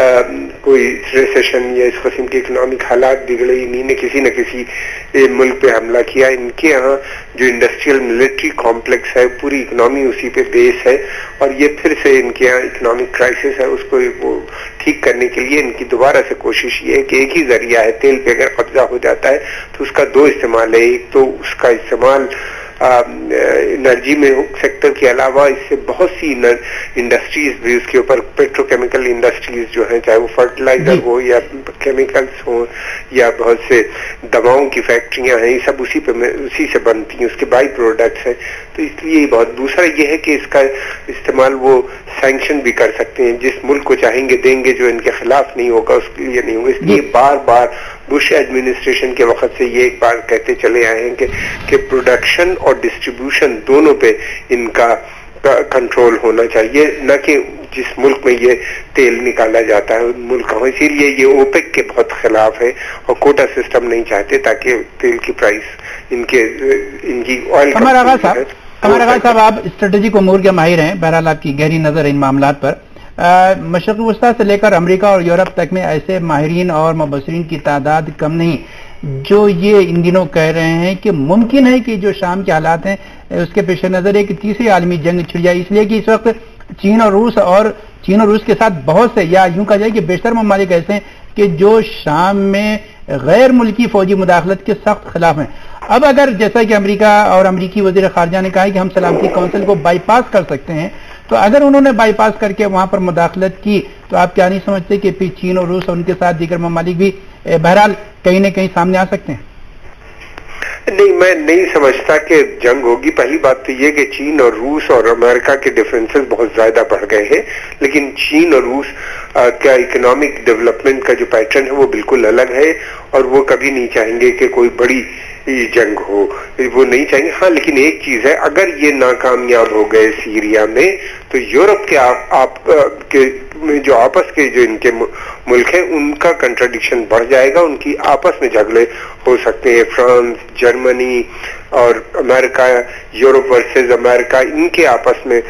کوئی ریسیشن یا اس قسم کے اکنامک حالات بگڑے انہی نے کسی نہ کسی ملک پہ حملہ کیا. ان کے یہاں جو انڈسٹریل ملٹری کمپلیکس ہے پوری اکنامی اسی پہ بیس ہے، اور یہ پھر سے ان کے یہاں اکنامک کرائسس ہے اس کو وہ ٹھیک کرنے کے لیے ان کی دوبارہ سے کوشش یہ ہے کہ ایک ہی ذریعہ ہے. تیل پہ اگر قبضہ ہو جاتا ہے تو اس کا دو استعمال ہے. ایک تو اس کا استعمال انرجی میں سیکٹر کے علاوہ اس سے بہت سی انڈسٹریز بھی اس کے اوپر، پیٹرو کیمیکل انڈسٹریز جو ہیں، چاہے وہ فرٹیلائزر ہو یا کیمیکلز ہوں یا بہت سے دواؤں کی فیکٹریاں ہیں، یہ سب اسی پہ اسی سے بنتی ہیں، اس کے بائی پروڈکٹس ہیں. تو اس لیے بہت دوسرا یہ ہے کہ اس کا استعمال وہ سینکشن بھی کر سکتے ہیں. جس ملک کو چاہیں گے دیں گے، جو ان کے خلاف نہیں ہوگا اس کے لیے نہیں ہوگا. اس لیے بار بار بش ایڈمنسٹریشن کے وقت سے یہ ایک بار کہتے چلے آئے ہیں کہ کہ پروڈکشن اور ڈسٹریبیوشن دونوں پہ ان کا کنٹرول ہونا چاہیے، نہ کہ جس ملک میں یہ تیل نکالا جاتا ہے ان ملک ہوں. اسی لیے یہ اوپیک کے بہت خلاف ہے اور کوٹا سسٹم نہیں چاہتے تاکہ تیل کی پرائس ان کے ان کی آئل. قمر آغا صاحب قمر آغا صاحب آپ اسٹریٹجک امور کے ماہر ہیں، بہرحال آپ کی گہری نظر ان معاملات پر. مشرق وسطیٰ سے لے کر امریکہ اور یورپ تک میں ایسے ماہرین اور مبصرین کی تعداد کم نہیں جو یہ ان دنوں کہہ رہے ہیں کہ ممکن ہے کہ جو شام کے حالات ہیں اس کے پیش نظر ایک تیسری عالمی جنگ چھڑ جائے، اس لیے کہ اس وقت چین اور روس اور چین اور روس کے ساتھ بہت سے، یا یوں کہا جائے کہ بیشتر ممالک ایسے ہیں کہ جو شام میں غیر ملکی فوجی مداخلت کے سخت خلاف ہیں. اب اگر جیسا کہ امریکہ اور امریکی وزیر خارجہ نے کہا ہے کہ ہم سلامتی کونسل کو بائی پاس کر سکتے ہیں، تو اگر انہوں نے بائی پاس کر کے وہاں پر مداخلت کی تو آپ کیا نہیں سمجھتے کہ پھر چین اور روس اور ان کے ساتھ دیگر ممالک بھی بہرحال کہیں نہ کہیں سامنے آ سکتے ہیں؟ نہیں، میں نہیں سمجھتا کہ جنگ ہوگی. پہلی بات تو یہ کہ چین اور روس اور امریکہ کے ڈفرینسز بہت زیادہ بڑھ گئے ہیں، لیکن چین اور روس کا اکنامک ڈیولپمنٹ کا جو پیٹرن ہے وہ بالکل الگ ہے، اور وہ کبھی نہیں چاہیں گے کہ کوئی بڑی جنگ ہو، وہ نہیں چاہیں گے. ہاں لیکن ایک چیز ہے، اگر یہ ناکامیاب ہو گئے سیریا میں تو یورپ کے آپ, آپ کے جو آپس کے جو ان کے ملک ہیں ان کا کنٹراڈکشن بڑھ جائے گا، ان کی آپس میں جھگڑے ہو سکتے ہیں. فرانس، جرمنی اور امریکہ، یورپ ورسز امریکہ، ان کے آپس میں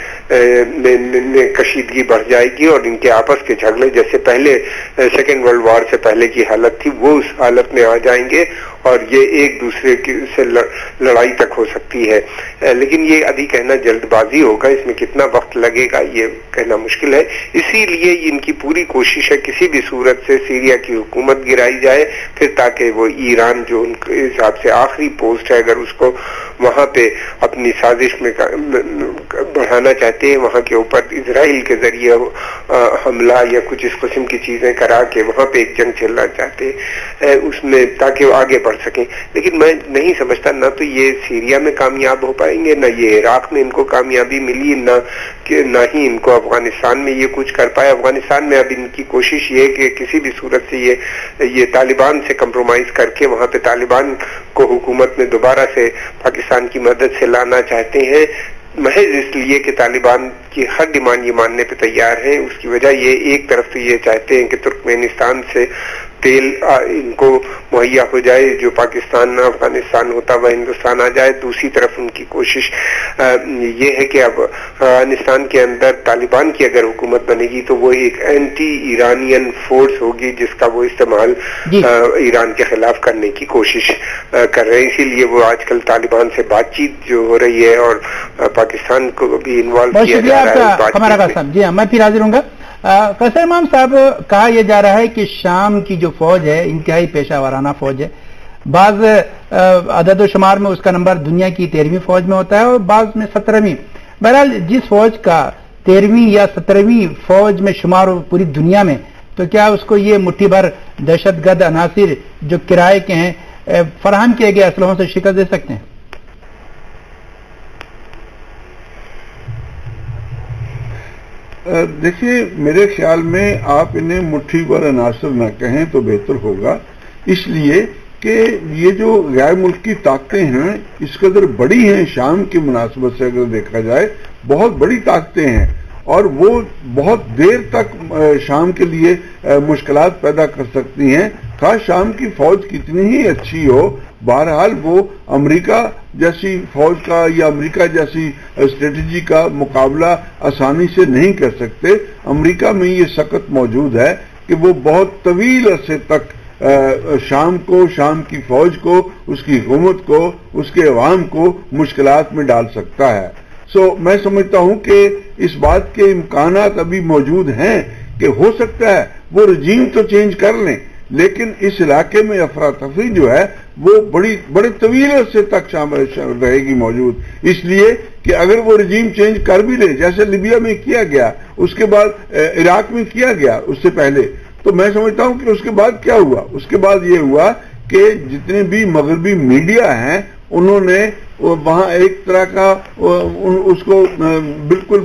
کشیدگی بڑھ جائے گی اور ان کے آپس کے جھگڑے جیسے پہلے سیکنڈ ورلڈ وار سے پہلے کی حالت تھی وہ اس حالت میں آ جائیں گے اور یہ ایک دوسرے سے لڑائی تک ہو سکتی ہے. لیکن یہ ابھی کہنا جلد بازی ہوگا، اس میں کتنا وقت لگے گا یہ کہنا مشکل ہے. اسی لیے ان کی پوری کوشش ہے کسی بھی صورت سے سیریا کی حکومت گرائی جائے، پھر تاکہ وہ ایران جو ان کے حساب سے آخری پوسٹ ہے اگر اس کو وہاں پہ اپنی سازش میں بڑھانا چاہتے ہیں, وہاں کے اوپر اسرائیل کے ذریعے حملہ یا کچھ اس قسم کی چیزیں کرا کے وہاں پہ ایک جنگ چلنا چاہتے ہیں اس میں, تاکہ وہ آگے بڑھ سکیں. لیکن میں نہیں سمجھتا نہ تو یہ سیریا میں کامیاب ہو پائیں گے, نہ یہ عراق میں ان کو کامیابی ملی, نہ کہ نہ ہی ان کو افغانستان میں یہ کچھ کر پائے. افغانستان میں اب ان کی کوشش یہ ہے کہ کسی بھی صورت سے یہ یہ طالبان سے کمپرومائز کر کے وہاں پہ طالبان کو حکومت میں دوبارہ سے پاکستان کی مدد سے لانا چاہتے ہیں, محض اس لیے کہ طالبان کی ہر ڈیمانڈ یہ ماننے پہ تیار ہیں. اس کی وجہ یہ ایک طرف تو یہ چاہتے ہیں کہ ترکمانستان سے تیل ان کو مہیا ہو جائے, جو پاکستان افغانستان ہوتا وہ ہندوستان آ جائے. دوسری طرف ان کی کوشش یہ ہے کہ اب افغانستان کے اندر طالبان کی اگر حکومت بنے گی تو وہ ایک اینٹی ایرانین فورس ہوگی جس کا وہ استعمال جی. ایران کے خلاف کرنے کی کوشش کر رہے ہیں. اسی لیے وہ آج کل طالبان سے بات چیت جو ہو رہی ہے اور پاکستان کو بھی انوالو کیا جا رہا ہے. جی ہاں, میں پھر حاضر ہوں گا. قیصر امام صاحب, کہا یہ جا رہا ہے کہ شام کی جو فوج ہے انتہائی پیشہ ورانہ فوج ہے. بعض عدد و شمار میں اس کا نمبر دنیا کی تیرہویں فوج میں ہوتا ہے اور بعض میں سترہویں. بہرحال جس فوج کا تیرہویں یا سترہویں فوج میں شمار ہو پوری دنیا میں, تو کیا اس کو یہ مٹھی بھر دہشت گرد عناصر جو کرائے کے ہیں فراہم کیے گئے اسلحوں سے شکست دے سکتے ہیں؟ دیکھیے, میرے خیال میں آپ انہیں مٹھی بھر عناصر نہ کہیں تو بہتر ہوگا, اس لیے کہ یہ جو غیر ملکی طاقتیں ہیں اس قدر بڑی ہیں شام کی مناسبت سے اگر دیکھا جائے, بہت بڑی طاقتیں ہیں اور وہ بہت دیر تک شام کے لیے مشکلات پیدا کر سکتی ہیں. خواہ شام کی فوج کتنی ہی اچھی ہو, بہرحال وہ امریکہ جیسی فوج کا یا امریکہ جیسی اسٹریٹجی کا مقابلہ آسانی سے نہیں کر سکتے. امریکہ میں یہ سخت موجود ہے کہ وہ بہت طویل عرصے تک شام کو, شام کی فوج کو, اس کی حکومت کو, اس کے عوام کو مشکلات میں ڈال سکتا ہے. سو so, میں سمجھتا ہوں کہ اس بات کے امکانات ابھی موجود ہیں کہ ہو سکتا ہے وہ رجیم تو چینج کر لیں, لیکن اس علاقے میں افراتفری جو ہے وہ بڑی بڑے طویل عرصے تک شامل رہے گی موجود. اس لیے کہ اگر وہ رجیم چینج کر بھی لے, جیسے لیبیا میں کیا گیا, اس کے بعد عراق میں کیا گیا اس سے پہلے, تو میں سمجھتا ہوں کہ اس کے بعد کیا ہوا, اس کے بعد یہ ہوا کہ جتنے بھی مغربی میڈیا ہیں انہوں نے وہاں ایک طرح کا اس کو بالکل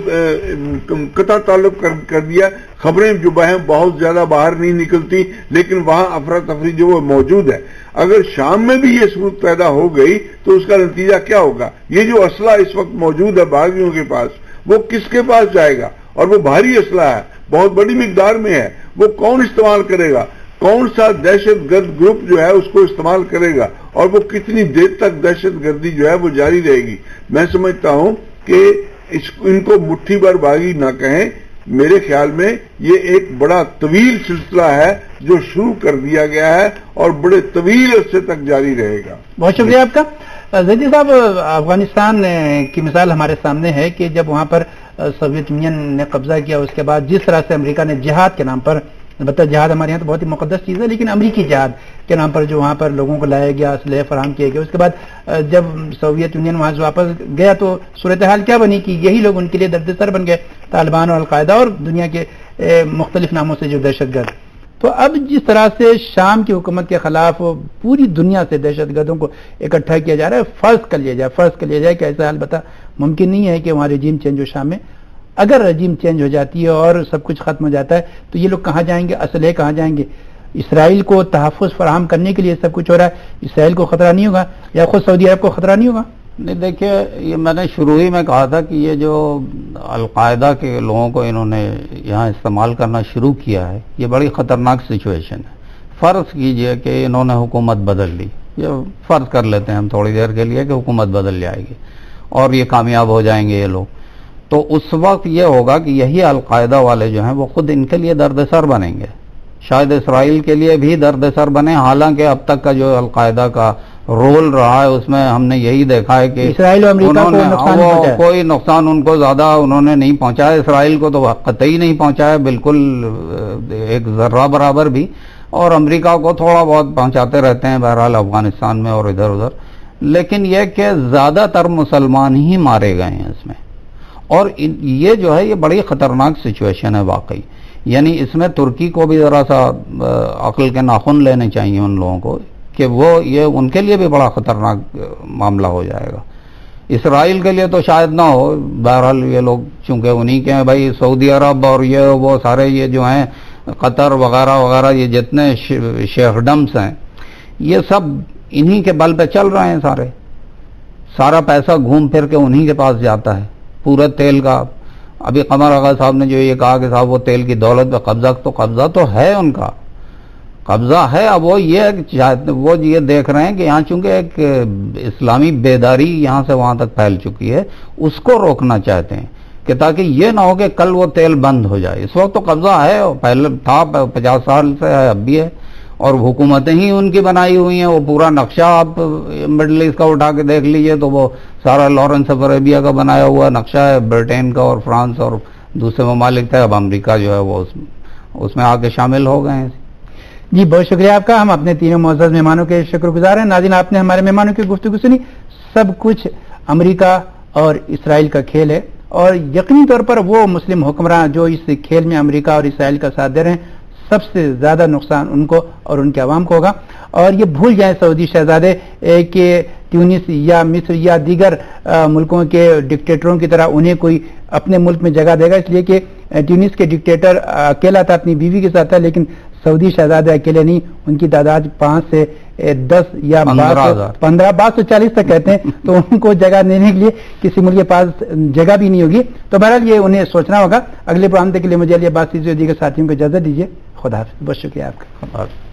قطع تعلق کر دیا. خبریں جو بہیں بہت زیادہ باہر نہیں نکلتی, لیکن وہاں افراتفری جو وہ موجود ہے. اگر شام میں بھی یہ صورت پیدا ہو گئی تو اس کا نتیجہ کیا ہوگا؟ یہ جو اسلحہ اس وقت موجود ہے باغیوں کے پاس, وہ کس کے پاس جائے گا؟ اور وہ بھاری اسلحہ ہے, بہت بڑی مقدار میں ہے, وہ کون استعمال کرے گا؟ کون سا دہشت گرد گروپ جو ہے اس کو استعمال کرے گا, اور وہ کتنی دیر تک دہشت گردی جو ہے وہ جاری رہے گی؟ میں سمجھتا ہوں کہ اس ان کو مٹھی بھر باغی نہ کہیں. میرے خیال میں یہ ایک بڑا طویل سلسلہ ہے جو شروع کر دیا گیا ہے اور بڑے طویل عرصے تک جاری رہے گا. بہت شکریہ آپ کا. زیدی صاحب, افغانستان کی مثال ہمارے سامنے ہے کہ جب وہاں پر سوویت یونین نے قبضہ کیا, اس کے بعد جس طرح سے امریکہ نے جہاد کے نام پر, البتہ جہاد ہمارے یہاں تو بہت ہی مقدس چیز ہے, لیکن امریکی جہاد کے نام پر جو وہاں پر لوگوں کو لایا گیا, اسلحے فراہم کیے گئے, اس کے بعد جب سوویت یونین وہاں سے واپس گیا تو صورتحال کیا بنی کہ یہی لوگ ان کے لیے درد سر بن گئے, طالبان اور القاعدہ اور دنیا کے مختلف ناموں سے جو دہشت گرد. تو اب جس طرح سے شام کی حکومت کے خلاف پوری دنیا سے دہشت گردوں کو اکٹھا کیا جا رہا ہے, فرض کر لیا جائے فرض کر لیا جائے کہ ایسا البتہ ممکن نہیں ہے کہ وہاں رجیم چینج ہو شام میں. اگر رجیم چینج ہو جاتی ہے اور سب کچھ ختم ہو جاتا ہے تو یہ لوگ کہاں جائیں گے, اسلحے کہاں جائیں گے؟ اسرائیل کو تحفظ فراہم کرنے کے لیے سب کچھ ہو رہا ہے, اسرائیل کو خطرہ نہیں ہوگا یا خود سعودی عرب کو خطرہ نہیں ہوگا؟ نہیں, دیکھیے, یہ میں نے شروع ہی میں کہا تھا کہ یہ جو القاعدہ کے لوگوں کو انہوں نے یہاں استعمال کرنا شروع کیا ہے, یہ بڑی خطرناک سچویشن ہے. فرض کیجئے کہ انہوں نے حکومت بدل لی, یہ فرض کر لیتے ہیں ہم تھوڑی دیر کے لیے کہ حکومت بدل جائے گی اور یہ کامیاب ہو جائیں گے یہ لوگ, تو اس وقت یہ ہوگا کہ یہی القاعدہ والے جو ہیں وہ خود ان کے لیے درد سر بنیں گے. شاید اسرائیل کے لیے بھی درد سر بنے, حالانکہ اب تک کا جو القاعدہ کا رول رہا ہے اس میں ہم نے یہی دیکھا ہے کہ اسرائیل اور امریکہ کو نقصان کوئی نقصان ان کو زیادہ انہوں نے نہیں پہنچایا. اسرائیل کو تو قطعی نہیں پہنچایا, بالکل ایک ذرہ برابر بھی, اور امریکہ کو تھوڑا بہت پہنچاتے رہتے ہیں بہرحال افغانستان میں اور ادھر ادھر. لیکن یہ کہ زیادہ تر مسلمان ہی مارے گئے ہیں اس میں, اور یہ جو ہے یہ بڑی خطرناک سچویشن ہے واقعی. یعنی اس میں ترکی کو بھی ذرا سا عقل کے ناخن لینے چاہیے ان لوگوں کو کہ وہ یہ ان کے لیے بھی بڑا خطرناک معاملہ ہو جائے گا. اسرائیل کے لیے تو شاید نہ ہو، بہرحال یہ لوگ چونکہ انہی کے ہیں بھائی، سعودی عرب اور یہ وہ سارے یہ جو ہیں قطر وغیرہ وغیرہ یہ جتنے شیخ ڈمس ہیں یہ سب انہی کے بل پہ چل رہے ہیں. سارے سارا پیسہ گھوم پھر کے انہی کے پاس جاتا ہے پورا تیل کا. ابھی قمر آغا صاحب نے جو یہ کہا کہ صاحب وہ تیل کی دولت پہ قبضہ، تو قبضہ تو ہے، ان کا قبضہ ہے. اب وہ یہ وہ یہ دیکھ رہے ہیں کہ یہاں چونکہ ایک اسلامی بیداری یہاں سے وہاں تک پھیل چکی ہے، اس کو روکنا چاہتے ہیں کہ تاکہ یہ نہ ہو کہ کل وہ تیل بند ہو جائے. اس وقت تو قبضہ ہے، پہلے تھا، پچاس سال سے ہے، اب بھی ہے، اور حکومتیں ہی ان کی بنائی ہوئی ہیں. وہ پورا نقشہ آپ مڈل ایسٹ کا اٹھا کے دیکھ لیجئے تو وہ سارا لارنس آف عربیہ کا بنایا ہوا نقشہ ہے، برٹین کا اور فرانس اور دوسرے ممالک تھے. اب امریکہ جو ہے وہ اس میں آ کے شامل ہو گئے ہیں. جی بہت شکریہ آپ کا. ہم اپنے تینوں معزز مہمانوں کے شکر گزار ہیں. ناظرین، آپ نے ہمارے مہمانوں کی گفتگو سنی. سب کچھ امریکہ اور اسرائیل کا کھیل ہے، اور یقینی طور پر وہ مسلم حکمراں جو اس کھیل میں امریکہ اور اسرائیل کا ساتھ دے رہے ہیں، سب سے زیادہ نقصان ان کو اور ان کے عوام کو ہوگا. اور یہ بھول جائیں سعودی شہزادے کہ تیونس یا مصر یا دیگر ملکوں کے ڈکٹیٹروں کی طرح انہیں کوئی اپنے ملک میں جگہ دے گا، اس لیے کہ تیونس کے ڈکٹیٹر اکیلا تھا، اپنی بیوی کے ساتھ تھا، لیکن سعودی شہزادے اکیلے نہیں، ان کی تعداد پانچ سے دس یا پندرہ بعض تو چالیس تک کہتے ہیں. تو ان کو جگہ دینے کے لیے کسی ملک کے پاس جگہ بھی نہیں ہوگی. تو بہرحال یہ انہیں سوچنا ہوگا. اگلے پروگرام کے لیے مجھے یہ بات چیزیں دیگر ساتھیوں کو اجازت دیجیے. خدا حافظ. بہت شکریہ آپ کا.